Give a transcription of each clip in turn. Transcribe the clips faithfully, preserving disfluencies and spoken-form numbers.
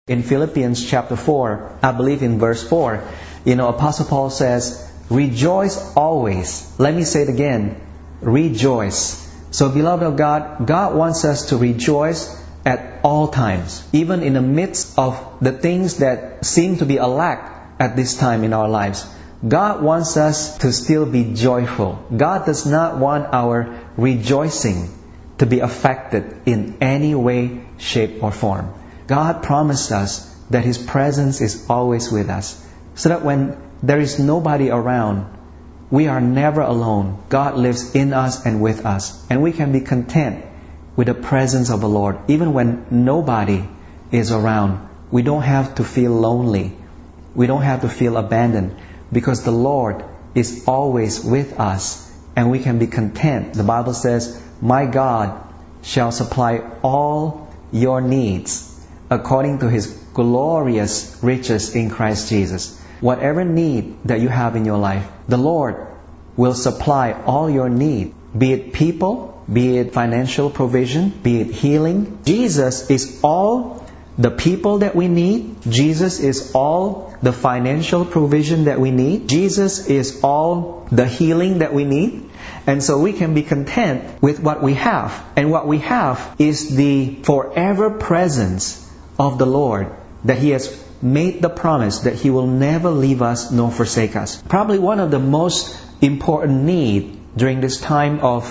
In Philippians chapter four, I believe in verse four, you know, Apostle Paul says, rejoice always. Let me say it again. Rejoice. So beloved of God, God wants us to rejoice at all times, even in the midst of the things that seem to be a lack at this time in our lives. God wants us to still be joyful. God does not want our rejoicing to be affected in any way, shape, or form. God promised us that His presence is always with us, so that when there is nobody around, we are never alone. God lives in us and with us, and we can be content with the presence of the Lord. Even when nobody is around, we don't have to feel lonely. We don't have to feel abandoned, because the Lord is always with us, and we can be content. The Bible says, my God shall supply all your needs according to His glorious riches in Christ Jesus. Whatever need that you have in your life, the Lord will supply all your need, be it people, be it financial provision, be it healing. Jesus is all the people that we need. Jesus is all the financial provision that we need. Jesus is all the healing that we need. And so we can be content with what we have. And what we have is the forever presence of the Lord, that He has made the promise that He will never leave us nor forsake us. Probably one of the most important need during this time of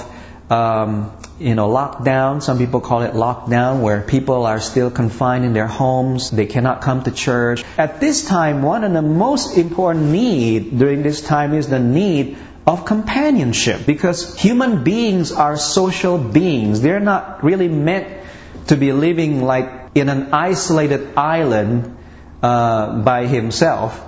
um, you know, lockdown. Some people call it lockdown, where people are still confined in their homes. They cannot come to church. At this time, one of the most important need during this time is the need of companionship, because human beings are social beings. They're not really meant to be living like in an isolated island uh, by himself.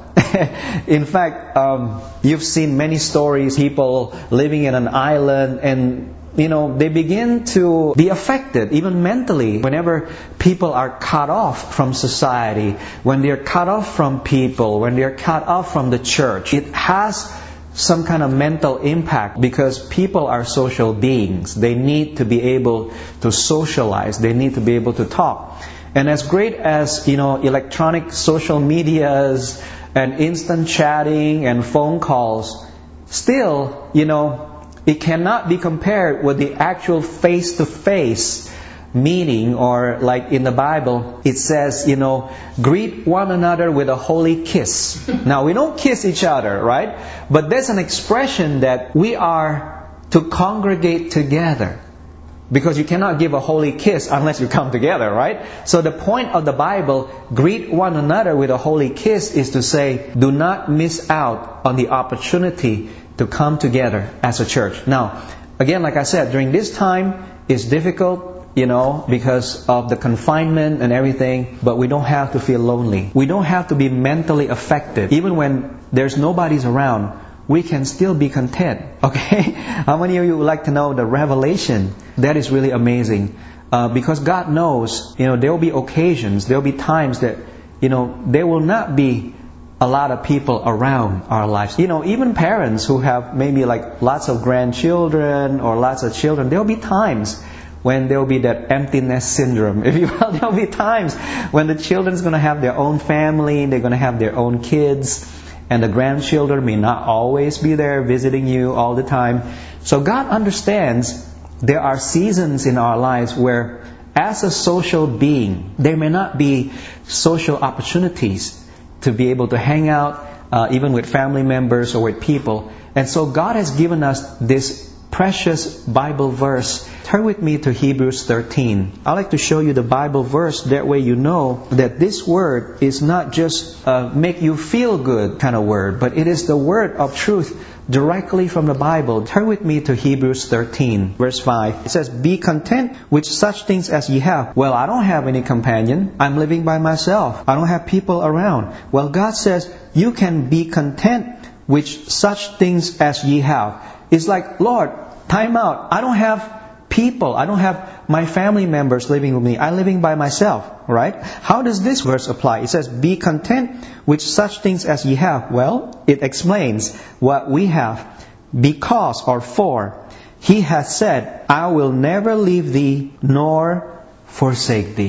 In fact, um, you've seen many stories, people living in an island, and you know, they begin to be affected, even mentally, whenever people are cut off from society, when they're cut off from people, when they're cut off from the church. It has some kind of mental impact, because people are social beings. They need to be able to socialize. They need to be able to talk. And as great as, you know, electronic social medias and instant chatting and phone calls, still, you know, it cannot be compared with the actual face-to-face meeting, or like in the Bible, it says, you know, greet one another with a holy kiss. Now, we don't kiss each other, right? But there's an expression that we are to congregate together, because you cannot give a holy kiss unless you come together, right? So the point of the Bible, greet one another with a holy kiss, is to say, do not miss out on the opportunity to come together as a church. Now, again, like I said, during this time, it's difficult, you know, because of the confinement and everything, but we don't have to feel lonely. We don't have to be mentally affected. Even when there's nobody's around, we can still be content. Okay? How many of you would like to know the revelation? That is really amazing. Uh, because God knows, you know, there will be occasions, there will be times that, you know, there will not be a lot of people around our lives. You know, even parents who have maybe like lots of grandchildren or lots of children, there will be times when there will be that emptiness syndrome, if you will. There will be times when the children's going to have their own family, they're going to have their own kids, and the grandchildren may not always be there visiting you all the time. So God understands there are seasons in our lives where, as a social being, there may not be social opportunities to be able to hang out, uh, even with family members or with people. And so God has given us this precious Bible verse. Turn with me to Hebrews thirteen. I'd like to show you the Bible verse. That way you know that this word is not just uh, make you feel good kind of word, but it is the word of truth directly from the Bible. Turn with me to Hebrews thirteen, verse five. It says, be content with such things as ye have. Well, I don't have any companion. I'm living by myself. I don't have people around. Well, God says, you can be content with such things as ye have. It's like, Lord, time out. I don't have people. I don't have my family members living with me. I'm living by myself, right? How does this verse apply? It says, be content with such things as ye have. Well, it explains what we have. Because, or for, He has said, I will never leave thee nor forsake thee.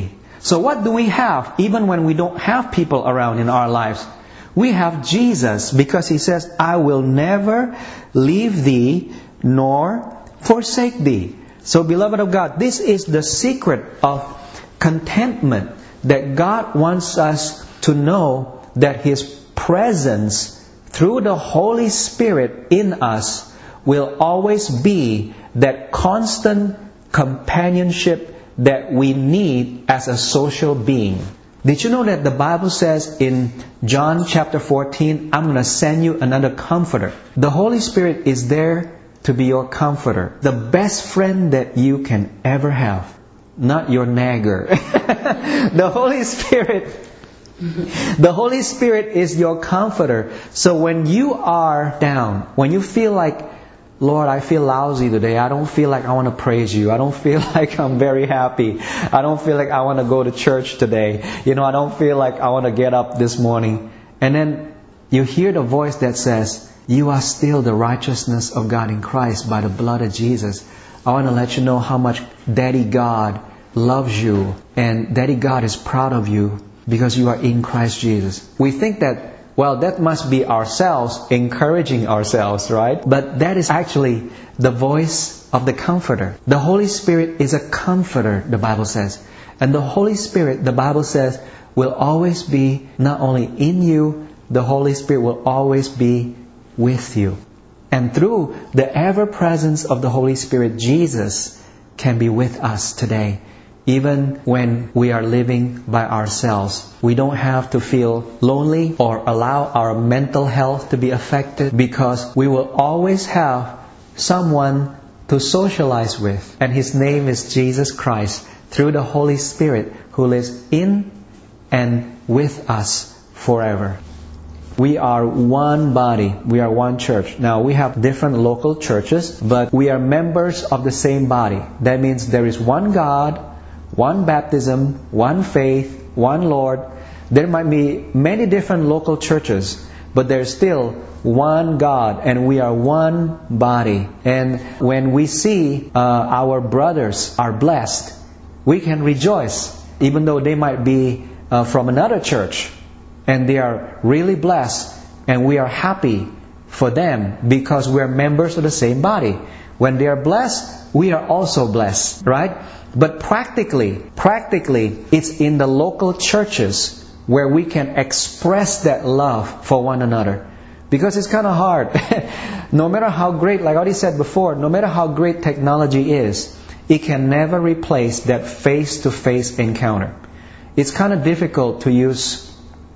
So what do we have even when we don't have people around in our lives? We have Jesus, because He says, I will never leave thee nor forsake thee. So beloved of God, this is the secret of contentment, that God wants us to know that His presence through the Holy Spirit in us will always be that constant companionship that we need as a social being. Did you know that the Bible says in John chapter fourteen, I'm going to send you another comforter. The Holy Spirit is there to be your comforter. The best friend that you can ever have. Not your nagger. The Holy Spirit The Holy Spirit is your comforter. So when you are down, when you feel like, Lord, I feel lousy today. I don't feel like I want to praise you. I don't feel like I'm very happy. I don't feel like I want to go to church today. You know, I don't feel like I want to get up this morning. And then you hear the voice that says, you are still the righteousness of God in Christ by the blood of Jesus. I want to let you know how much Daddy God loves you. And Daddy God is proud of you because you are in Christ Jesus. We think that, well, that must be ourselves encouraging ourselves, right? But that is actually the voice of the Comforter. The Holy Spirit is a comforter, the Bible says. And the Holy Spirit, the Bible says, will always be not only in you, the Holy Spirit will always be with you. And through the ever-presence of the Holy Spirit, Jesus can be with us today. Even when we are living by ourselves, we don't have to feel lonely or allow our mental health to be affected, because we will always have someone to socialize with. And His name is Jesus Christ, through the Holy Spirit who lives in and with us forever. We are one body. We are one church. Now, we have different local churches, but we are members of the same body. That means there is one God, one baptism, one faith, one Lord. There might be many different local churches, but there's still one God, and we are one body. And when we see uh, our brothers are blessed, we can rejoice, even though they might be uh, from another church, and they are really blessed, and we are happy for them because we are members of the same body. When they are blessed, we are also blessed, right? But practically, practically, it's in the local churches where we can express that love for one another. Because it's kind of hard. No matter how great, like I already said before, no matter how great technology is, it can never replace that face-to-face encounter. It's kind of difficult to use,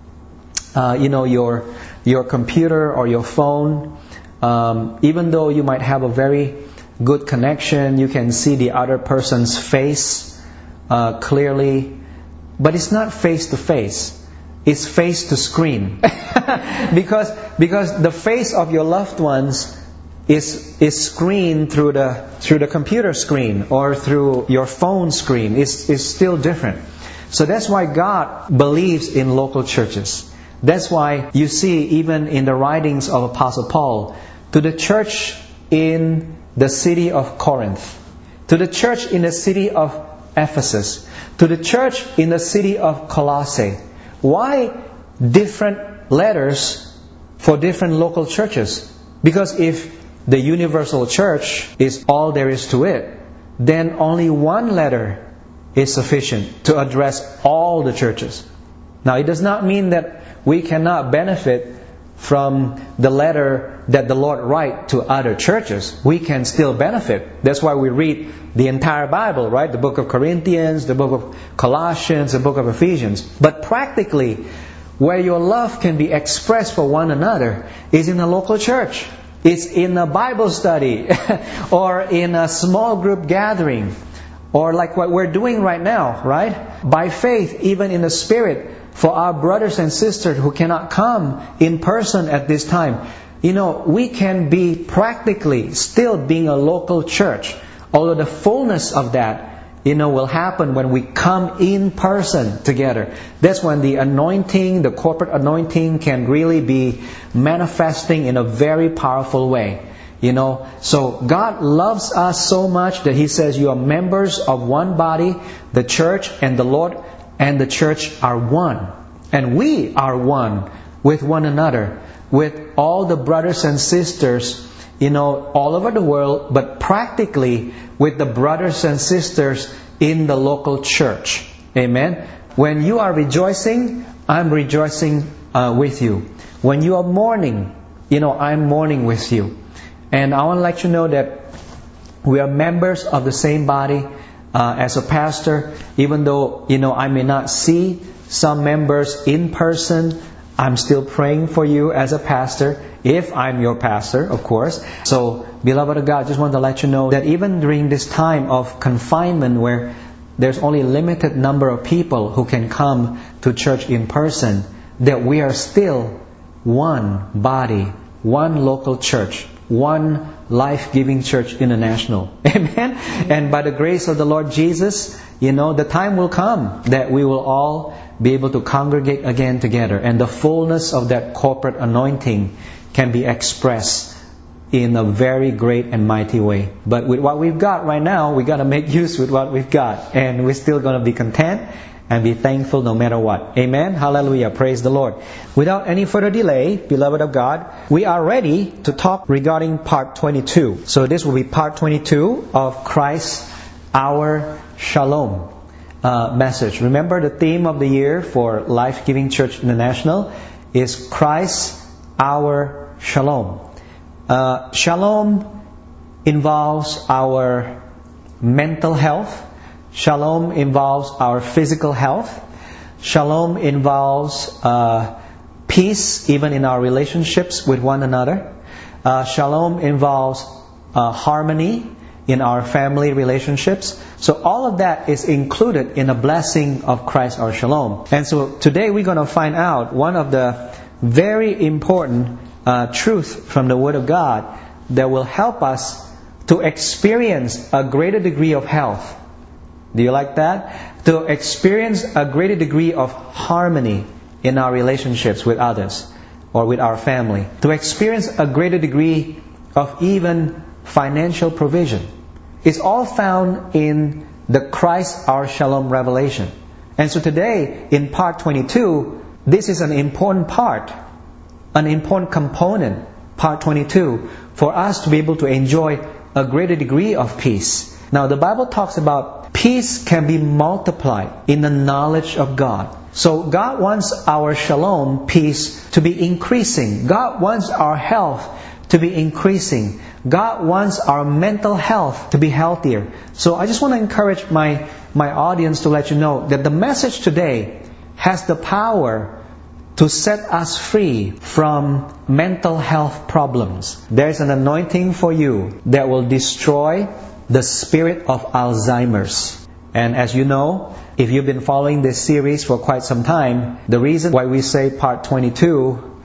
uh, you know, your your computer or your phone. Um, even though you might have a very good connection, you can see the other person's face uh, clearly, but it's not face to face. It's face to screen. because because the face of your loved ones is is screened through the through the computer screen or through your phone screen. It's it's still different. So that's why God believes in local churches. That's why you see even in the writings of Apostle Paul to the church in the city of Corinth, to the church in the city of Ephesus, to the church in the city of Colossae. Why different letters for different local churches? Because if the universal church is all there is to it, then only one letter is sufficient to address all the churches. Now, it does not mean that we cannot benefit from the letter that the Lord write to other churches. We can still benefit. That's why we read the entire Bible, right? The book of Corinthians, the book of Colossians, the book of Ephesians. But practically, where your love can be expressed for one another is in a local church. It's in a Bible study or in a small group gathering, or like what we're doing right now, right? By faith, even in the Spirit, for our brothers and sisters who cannot come in person at this time, you know, we can be practically still being a local church. Although the fullness of that, you know, will happen when we come in person together. That's when the anointing, the corporate anointing, can really be manifesting in a very powerful way. You know, so God loves us so much that He says you are members of one body, the church, and the Lord and the church are one. And we are one with one another, with all the brothers and sisters, you know, all over the world, but practically with the brothers and sisters in the local church. Amen? When you are rejoicing, I'm rejoicing uh, with you. When you are mourning, you know, I'm mourning with you. And I want to let you know that we are members of the same body. Uh, as a pastor, even though, you know, I may not see some members in person, I'm still praying for you as a pastor, if I'm your pastor, of course. So, beloved of God, I just want to let you know that even during this time of confinement where there's only a limited number of people who can come to church in person, that we are still one body, one local church, one life-giving church international. Amen? And by the grace of the Lord Jesus, you know, the time will come that we will all be able to congregate again together. And the fullness of that corporate anointing can be expressed in a very great and mighty way. But with what we've got right now, we got to make use with what we've got. And we're still going to be content and be thankful no matter what. Amen? Hallelujah. Praise the Lord. Without any further delay, beloved of God, we are ready to talk regarding part twenty-two. So this will be part twenty-two of Christ, our Shalom uh, message. Remember, the theme of the year for Life Giving Church International is Christ, our Shalom. Uh, shalom involves our mental health. Shalom involves our physical health. Shalom involves uh, peace even in our relationships with one another. Uh, shalom involves uh, harmony in our family relationships. So all of that is included in a blessing of Christ our Shalom. And so today we're going to find out one of the very important uh, truths from the Word of God that will help us to experience a greater degree of health. Do you like that? To experience a greater degree of harmony in our relationships with others or with our family. To experience a greater degree of even financial provision. It's all found in the Christ our Shalom revelation. And so today, in part twenty-two, this is an important part, an important component, part twenty-two, for us to be able to enjoy a greater degree of peace. Now, the Bible talks about peace can be multiplied in the knowledge of God. So God wants our shalom, peace, to be increasing. God wants our health to be increasing. God wants our mental health to be healthier. So I just want to encourage my, my audience to let you know that the message today has the power to set us free from mental health problems. There's an anointing for you that will destroy the spirit of Alzheimer's. And as you know, if you've been following this series for quite some time, the reason why we say part twenty-two,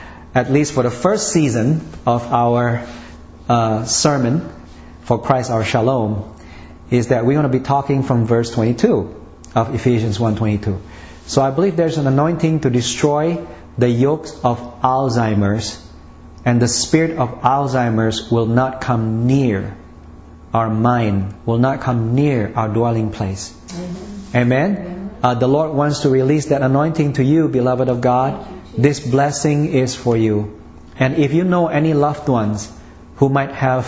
at least for the first season of our uh, sermon for Christ our Shalom, is that we're going to be talking from verse twenty-two of Ephesians one twenty-two. So I believe there's an anointing to destroy the yokes of Alzheimer's, and the spirit of Alzheimer's will not come near our mind, will not come near our dwelling place. Amen? Amen? Uh, the Lord wants to release that anointing to you, beloved of God. This blessing is for you. And if you know any loved ones who might have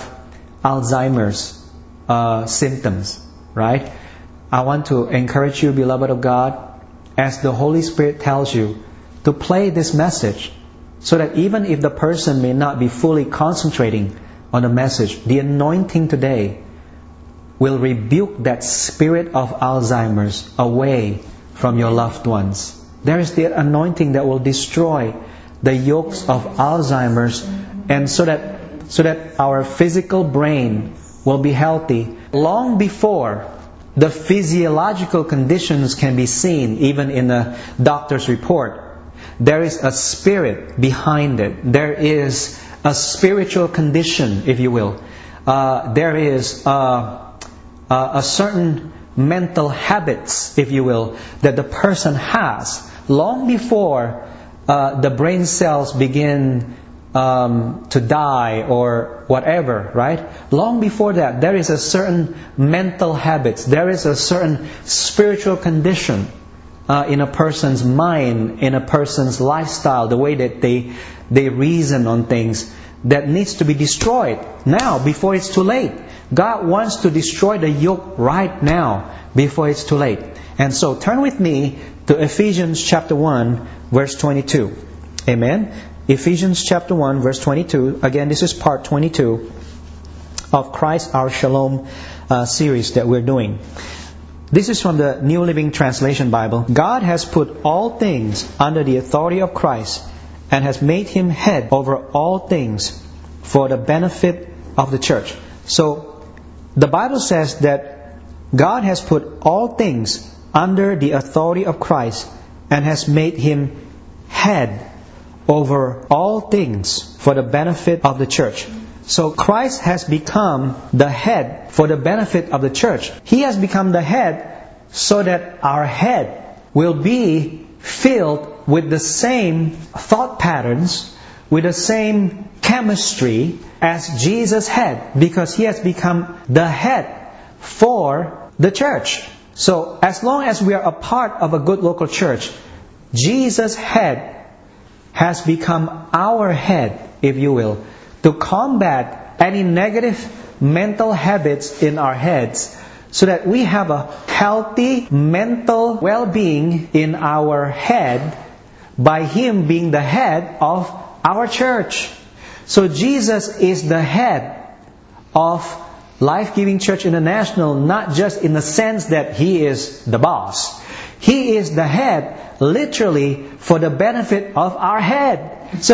Alzheimer's uh, symptoms, right? I want to encourage you, beloved of God, as the Holy Spirit tells you, to play this message, so that even if the person may not be fully concentrating on the message, the anointing today will rebuke that spirit of Alzheimer's away from your loved ones. There is the anointing that will destroy the yokes of Alzheimer's, and so that so that our physical brain will be healthy long before the physiological conditions can be seen, even in a doctor's report. There is a spirit behind it. There is a spiritual condition, if you will. Uh, there is uh, uh, a certain mental habits, if you will, that the person has long before uh, the brain cells begin um, to die or whatever, right? Long before that, there is a certain mental habits. There is a certain spiritual condition uh, in a person's mind, in a person's lifestyle, the way that they they reason on things, that needs to be destroyed now before it's too late. God wants to destroy the yoke right now before it's too late. And so turn with me to Ephesians chapter one, verse twenty-two. Amen. Ephesians chapter one, verse twenty-two. Again, this is part twenty-two of Christ Our Shalom uh, series that we're doing. This is from the New Living Translation Bible. God has put all things under the authority of Christ and has made Him head over all things for the benefit of the church. So, the Bible says that God has put all things under the authority of Christ and has made Him head over all things for the benefit of the church. So Christ has become the head for the benefit of the church. He has become the head so that our head will be filled with the same thought patterns, with the same chemistry as Jesus' head, because He has become the head for the church. So as long as we are a part of a good local church, Jesus' head has become our head, if you will, to combat any negative mental habits in our heads, so that we have a healthy mental well-being in our head by Him being the head of our church. So Jesus is the head of Life Giving Church International, not just in the sense that He is the boss. He is the head, literally, for the benefit of our head. So,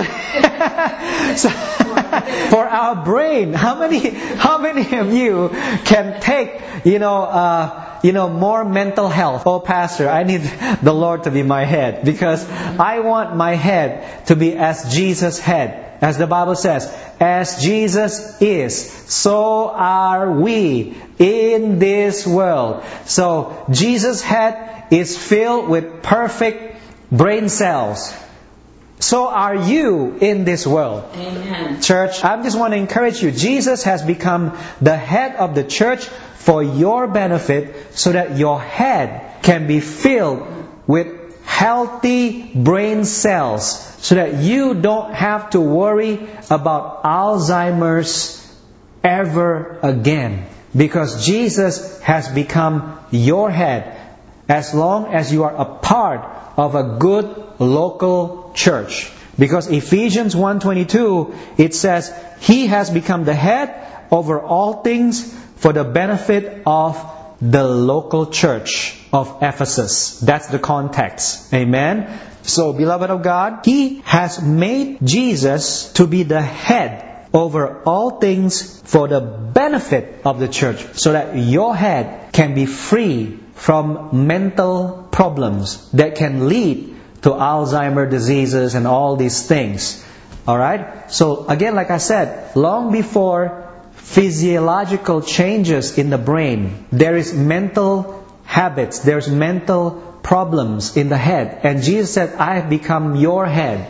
so for our brain, how many, how many of you can take, you know, uh, you know, more mental health? Oh, Pastor, I need the Lord to be my head, because I want my head to be as Jesus' head. As the Bible says, as Jesus is, so are we in this world. So Jesus' head is filled with perfect brain cells. So are you in this world. Amen. Church, I just want to encourage you. Jesus has become the head of the church for your benefit, so that your head can be filled with healthy brain cells, so that you don't have to worry about Alzheimer's ever again. Because Jesus has become your head, as long as you are a part of a good local church. Because Ephesians one twenty-two, it says, He has become the head over all things for the benefit of the local church of Ephesus. That's the context. Amen. So, beloved of God, He has made Jesus to be the head over all things for the benefit of the church, so that your head can be free from mental problems that can lead to Alzheimer's diseases and all these things. Alright? So again, like I said, long before physiological changes in the brain, there is mental habits, there's mental problems in the head. And Jesus said, I have become your head.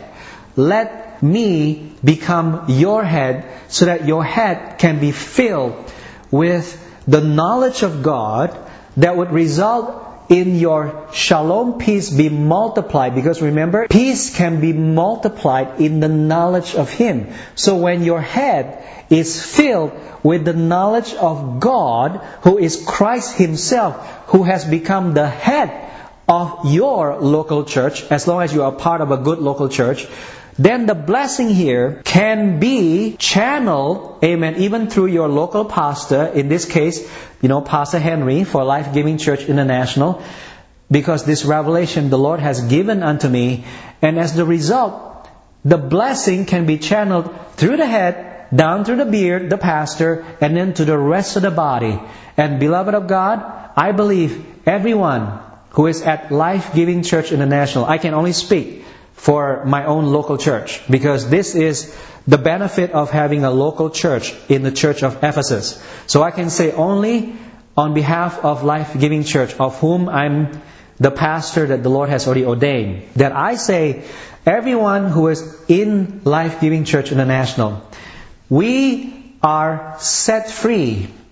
Let me become your head, so that your head can be filled with the knowledge of God that would result in your shalom peace be multiplied. Because remember, peace can be multiplied in the knowledge of Him. So when your head is filled with the knowledge of God, who is Christ Himself, who has become the head of your local church, as long as you are part of a good local church, then the blessing here can be channeled, amen, even through your local pastor, in this case, you know, Pastor Henry for Life Giving Church International, because this revelation the Lord has given unto me, and as the result, the blessing can be channeled through the head, down through the beard, the pastor, and then to the rest of the body. And beloved of God, I believe everyone who is at Life Giving Church International, I can only speak for my own local church, because this is the benefit of having a local church in the church of Ephesus. So I can say only on behalf of Life Giving Church, of whom I'm the pastor that the Lord has already ordained, that I say everyone who is in Life Giving Church International, we are set free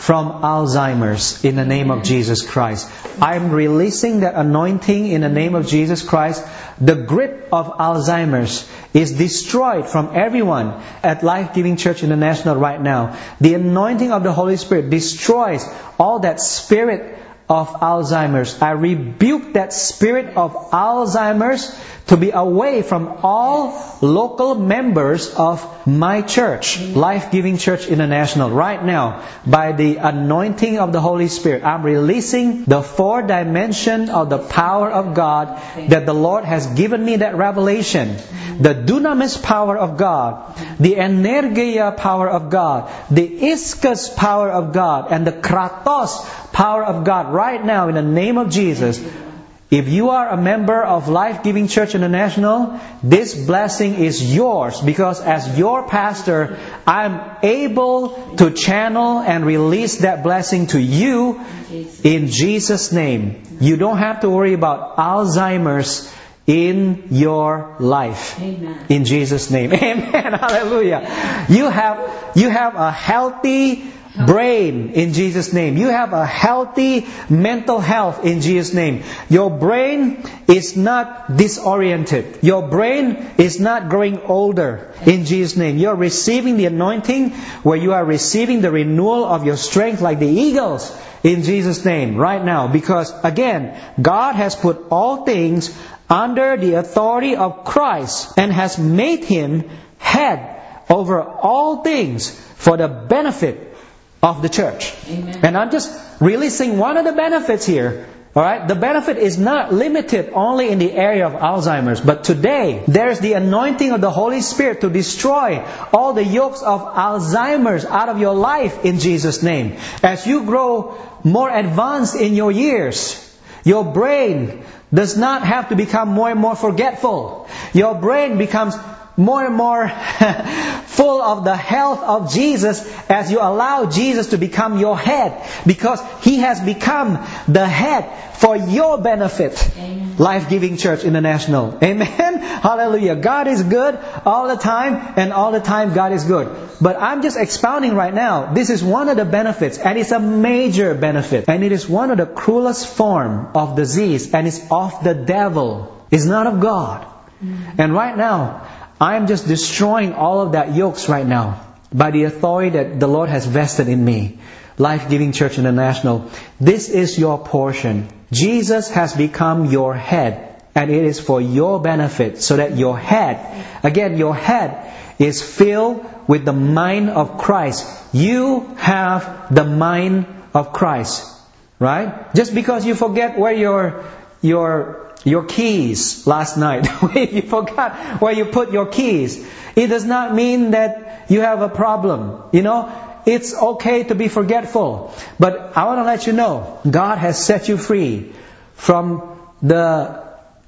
from Alzheimer's in the name of Jesus Christ. I'm releasing that anointing in the name of Jesus Christ. The grip of Alzheimer's is destroyed from everyone at Life Giving Church International right now. The anointing of the Holy Spirit destroys all that spirit of Alzheimer's. I rebuke that spirit of Alzheimer's to be away from all local members of my church, Life Giving Church International. Right now, by the anointing of the Holy Spirit, I'm releasing the four dimension of the power of God that the Lord has given me that revelation. The dunamis power of God, the energia power of God, the ischus power of God, and the kratos power of God right now in the name of Jesus. If you are a member of Life Giving Church International, this blessing is yours, because as your pastor, I'm able to channel and release that blessing to you in Jesus' name. You don't have to worry about Alzheimer's in your life. Amen. In Jesus' name. Amen. Hallelujah. You have, you have a healthy brain in Jesus' name. You have a healthy mental health in Jesus' name. Your brain is not disoriented. Your brain is not growing older in Jesus' name. You're receiving the anointing where you are receiving the renewal of your strength like the eagles in Jesus' name right now. Because again, God has put all things under the authority of Christ and has made Him head over all things for the benefit of the church. Amen. And I'm just releasing one of the benefits here. Alright? The benefit is not limited only in the area of Alzheimer's. But today, there's the anointing of the Holy Spirit to destroy all the yokes of Alzheimer's out of your life in Jesus' name. As you grow more advanced in your years, your brain does not have to become more and more forgetful. Your brain becomes more and more full of the health of Jesus as you allow Jesus to become your head, because He has become the head for your benefit. Amen. Life Giving Church International. Amen. Hallelujah. God is good all the time, and all the time God is good. But I'm just expounding right now. This is one of the benefits, and it's a major benefit. And it is one of the cruelest form of disease, and it's of the devil. It's not of God. Mm-hmm. And right now, I am just destroying all of that yokes right now by the authority that the Lord has vested in me. Life Giving Church International. This is your portion. Jesus has become your head, and it is for your benefit, so that your head, again, your head is filled with the mind of Christ. You have the mind of Christ. Right? Just because you forget where your your your keys last night, you forgot where you put your keys, it does not mean that you have a problem. You know, it's okay to be forgetful. But I want to let you know, God has set you free from the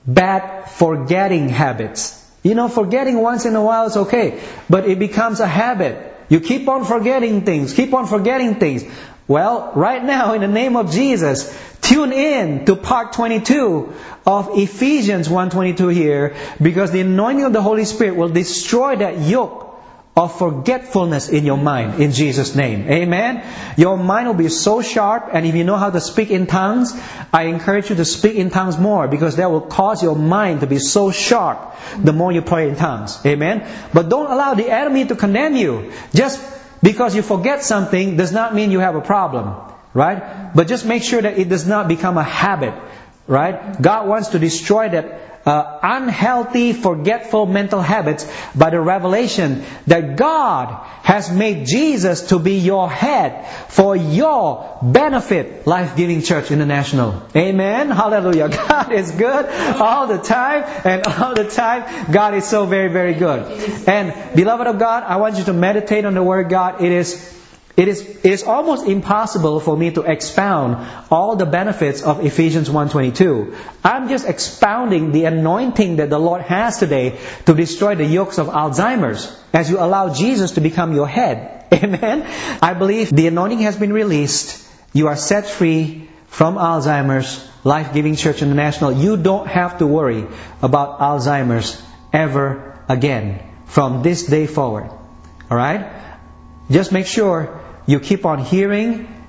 bad forgetting habits. You know, forgetting once in a while is okay, but it becomes a habit. You keep on forgetting things, keep on forgetting things. Well, right now, in the name of Jesus, tune in to part twenty-two of Ephesians one twenty-two here, because the anointing of the Holy Spirit will destroy that yoke of forgetfulness in your mind, in Jesus' name. Amen? Your mind will be so sharp, and if you know how to speak in tongues, I encourage you to speak in tongues more, because that will cause your mind to be so sharp the more you pray in tongues. Amen? But don't allow the enemy to condemn you. Just because you forget something does not mean you have a problem, right? But just make sure that it does not become a habit, right? God wants to destroy that uh, unhealthy, forgetful mental habits by the revelation that God has made Jesus to be your head for your benefit. Life Giving Church International. Amen. Hallelujah. God is good all the time, and all the time God is so very, very good. And beloved of God, I want you to meditate on the Word of God. It is It is, it is almost impossible for me to expound all the benefits of Ephesians one twenty-two. I'm just expounding the anointing that the Lord has today to destroy the yokes of Alzheimer's as you allow Jesus to become your head. Amen? I believe the anointing has been released. You are set free from Alzheimer's. Life Giving Church International. You don't have to worry about Alzheimer's ever again from this day forward. Alright? Just make sure you keep on hearing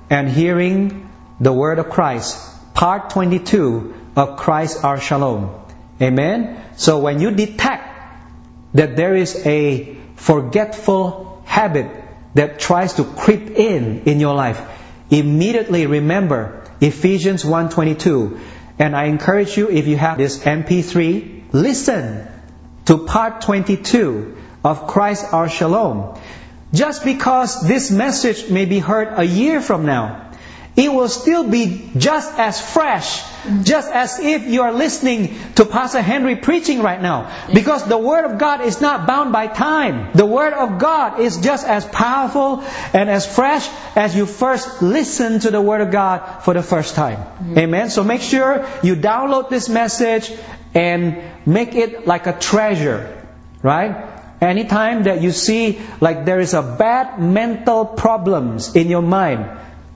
and hearing the word of Christ. Part twenty-two of Christ our Shalom. Amen? So when you detect that there is a forgetful habit that tries to creep in in your life, immediately remember Ephesians one twenty-two. And I encourage you, if you have this M P three, listen to part twenty-two of Christ our Shalom. Just because this message may be heard a year from now, it will still be just as fresh, just as if you are listening to Pastor Henry preaching right now. Because the Word of God is not bound by time. The Word of God is just as powerful and as fresh as you first listen to the Word of God for the first time. Mm-hmm. Amen. So make sure you download this message and make it like a treasure. Right? Anytime that you see like there is a bad mental problems in your mind,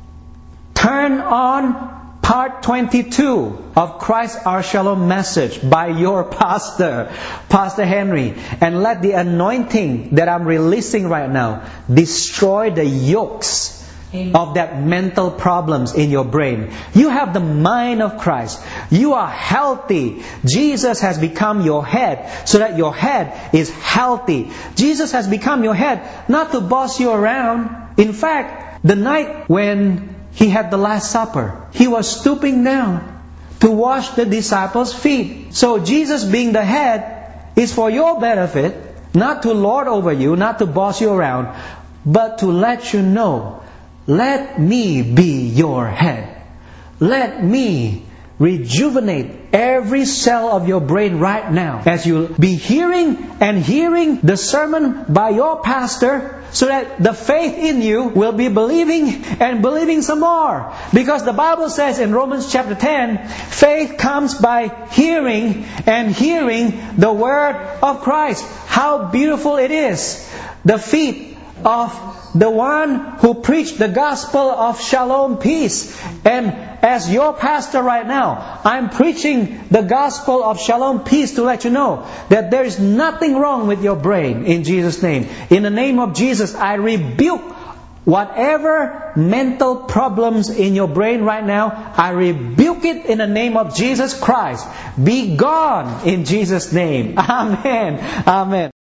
turn on part twenty-two of Christ our Shalom message by your pastor, Pastor Henry, and let the anointing that I'm releasing right now destroy the yokes Amen. Of that mental problems in your brain. You have the mind of Christ. You are healthy. Jesus has become your head so that your head is healthy. Jesus has become your head not to boss you around. In fact, the night when He had the Last Supper, He was stooping down to wash the disciples' feet. So Jesus being the head is for your benefit, not to lord over you, not to boss you around, but to let you know, let me be your head. Let me rejuvenate every cell of your brain right now as you be hearing and hearing the sermon by your pastor, so that the faith in you will be believing and believing some more. Because the Bible says in Romans chapter ten, faith comes by hearing and hearing the word of Christ. How beautiful it is. The feet of the one who preached the gospel of shalom, peace. And as your pastor right now, I'm preaching the gospel of shalom, peace, to let you know that there is nothing wrong with your brain in Jesus' name. In the name of Jesus, I rebuke whatever mental problems in your brain right now. I rebuke it in the name of Jesus Christ. Be gone in Jesus' name. Amen. Amen.